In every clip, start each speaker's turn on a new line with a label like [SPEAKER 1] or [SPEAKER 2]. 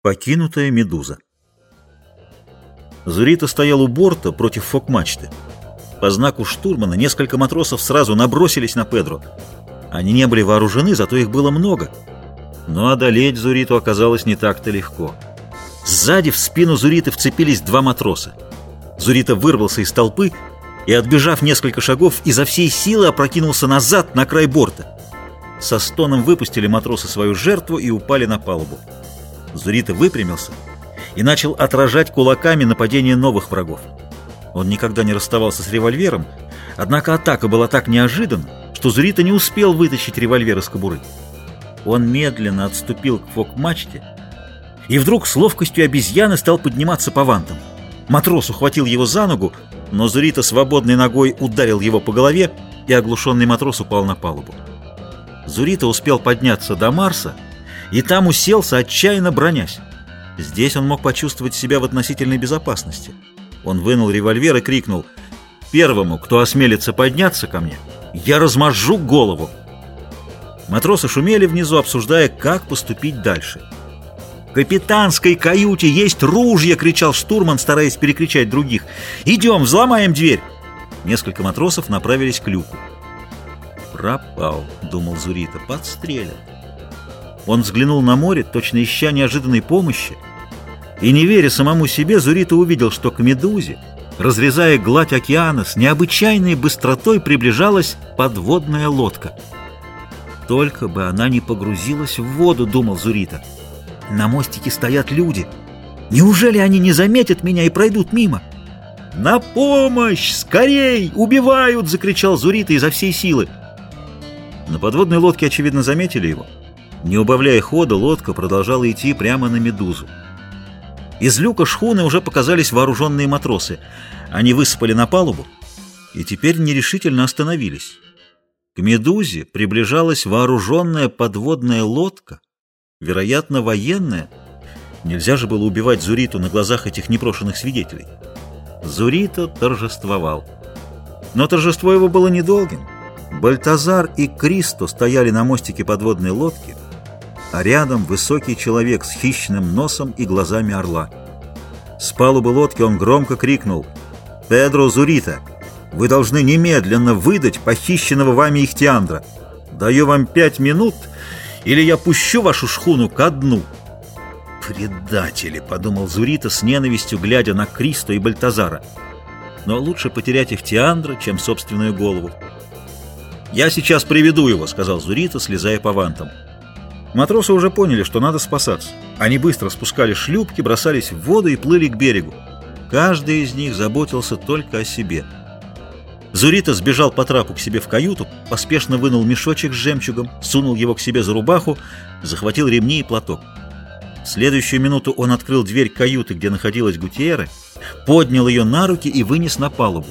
[SPEAKER 1] Покинутая медуза. Зурита стоял у борта против фок-мачты. По знаку штурмана несколько матросов сразу набросились на Педро. Они не были вооружены, зато их было много. Но одолеть Зуриту оказалось не так-то легко. Сзади в спину Зуриты вцепились два матроса. Зурита вырвался из толпы и, отбежав несколько шагов, изо всей силы опрокинулся назад на край борта. Со стоном выпустили матросы свою жертву и упали на палубу. Зурита выпрямился и начал отражать кулаками нападение новых врагов. Он никогда не расставался с револьвером, однако атака была так неожиданна, что Зурита не успел вытащить револьвер из кобуры. Он медленно отступил к фок-мачте и вдруг с ловкостью обезьяны стал подниматься по вантам. Матрос ухватил его за ногу, но Зурита свободной ногой ударил его по голове, и оглушенный матрос упал на палубу. Зурита успел подняться до Марса и там уселся, отчаянно бронясь. Здесь он мог почувствовать себя в относительной безопасности. Он вынул револьвер и крикнул: «Первому, кто осмелится подняться ко мне, я размажу голову!» Матросы шумели внизу, обсуждая, как поступить дальше. «В капитанской каюте есть ружья!» — кричал штурман, стараясь перекричать других. «Идем, взломаем дверь!» Несколько матросов направились к люку. «Пропал», — думал Зурита, — «подстрелят». Он взглянул на море, точно ища неожиданной помощи, и, не веря самому себе, Зурита увидел, что к медузе, разрезая гладь океана, с необычайной быстротой приближалась подводная лодка. «Только бы она не погрузилась в воду», — думал Зурита. «На мостике стоят люди. Неужели они не заметят меня и пройдут мимо?» «На помощь! Скорей! Убивают!» — закричал Зурита изо всей силы. На подводной лодке, очевидно, заметили его. Не убавляя хода, лодка продолжала идти прямо на медузу. Из люка шхуны уже показались вооруженные матросы. Они высыпали на палубу и теперь нерешительно остановились. К медузе приближалась вооруженная подводная лодка, вероятно, военная. Нельзя же было убивать Зуриту на глазах этих непрошенных свидетелей. Зурита торжествовал. Но торжество его было недолгим. Бальтазар и Кристо стояли на мостике подводной лодки, а рядом высокий человек с хищным носом и глазами орла. С палубы лодки он громко крикнул: «Педро Зурита, вы должны немедленно выдать похищенного вами Ихтиандра. Даю вам 5 минут, или я пущу вашу шхуну ко дну». «Предатели!» — подумал Зурита с ненавистью, глядя на Кристо и Бальтазара. «Но лучше потерять Ихтиандра, чем собственную голову». «Я сейчас приведу его», — сказал Зурита, слезая по вантам. Матросы уже поняли, что надо спасаться. Они быстро спускали шлюпки, бросались в воду и плыли к берегу. Каждый из них заботился только о себе. Зурита сбежал по трапу к себе в каюту, поспешно вынул мешочек с жемчугом, сунул его к себе за рубаху, захватил ремни и платок. В следующую минуту он открыл дверь каюты, где находилась Гутьерре, поднял ее на руки и вынес на палубу.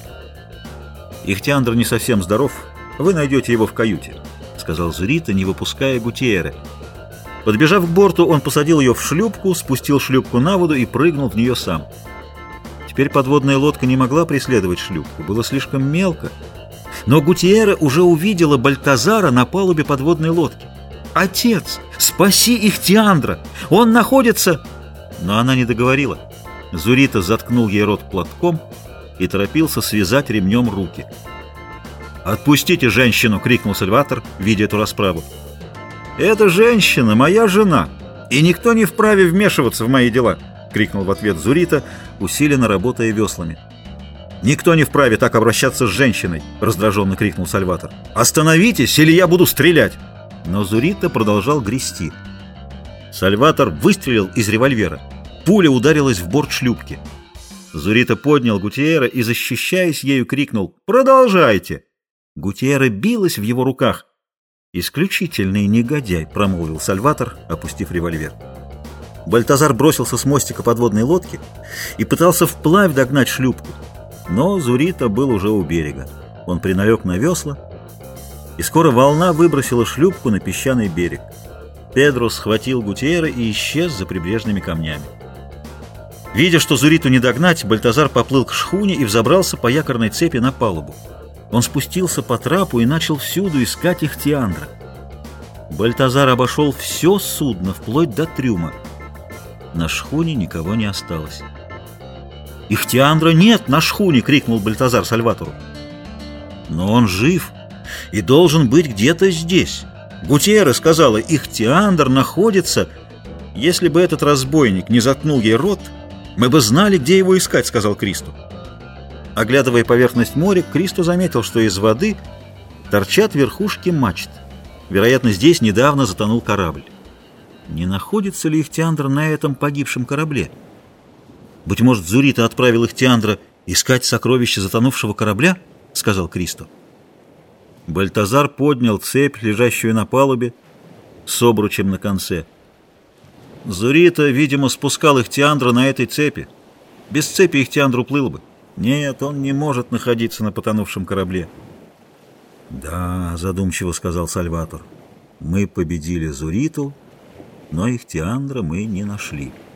[SPEAKER 1] «Ихтиандр не совсем здоров, вы найдете его в каюте», — сказал Зурита, не выпуская Гутьерре. Подбежав к борту, он посадил ее в шлюпку, спустил шлюпку на воду и прыгнул в нее сам. Теперь подводная лодка не могла преследовать шлюпку, было слишком мелко. Но Гутьерре уже увидела Бальтазара на палубе подводной лодки. «Отец, спаси Ихтиандра! Он находится...» Но она не договорила. Зурита заткнул ей рот платком и торопился связать ремнем руки. «Отпустите женщину!» — крикнул Сальватор, видя эту расправу. «Эта женщина моя жена, и никто не вправе вмешиваться в мои дела!» — крикнул в ответ Зурита, усиленно работая веслами. «Никто не вправе так обращаться с женщиной!» — раздраженно крикнул Сальватор. «Остановитесь, или я буду стрелять!» Но Зурита продолжал грести. Сальватор выстрелил из револьвера. Пуля ударилась в борт шлюпки. Зурита поднял Гутьерре и, защищаясь ею, крикнул: «Продолжайте!» Гутьерре билась в его руках. «Исключительный негодяй», — промолвил Сальватор, опустив револьвер. Бальтазар бросился с мостика подводной лодки и пытался вплавь догнать шлюпку. Но Зурита был уже у берега. Он приналег на весла, и скоро волна выбросила шлюпку на песчаный берег. Педро схватил Гутьерре и исчез за прибрежными камнями. Видя, что Зуриту не догнать, Бальтазар поплыл к шхуне и взобрался по якорной цепи на палубу. Он спустился по трапу и начал всюду искать Ихтиандра. Бальтазар обошел все судно, вплоть до трюма. На шхуне никого не осталось. «Ихтиандра нет на шхуне!» — крикнул Бальтазар Сальватору. «Но он жив и должен быть где-то здесь. Гутьерре сказала, Ихтиандр находится. Если бы этот разбойник не заткнул ей рот, мы бы знали, где его искать», — сказал Кристо. Оглядывая поверхность моря, Кристо заметил, что из воды торчат верхушки мачт. Вероятно, здесь недавно затонул корабль. Не находится ли Ихтиандр на этом погибшем корабле? «Быть может, Зурита отправил Ихтиандра искать сокровища затонувшего корабля?» — сказал Кристо. Бальтазар поднял цепь, лежащую на палубе, с обручем на конце. «Зурита, видимо, спускал Ихтиандра на этой цепи. Без цепи Ихтиандр уплыл бы. Нет, он не может находиться на потонувшем корабле». «Да», — задумчиво сказал Сальватор, — «мы победили Зуриту, но Ихтиандра мы не нашли».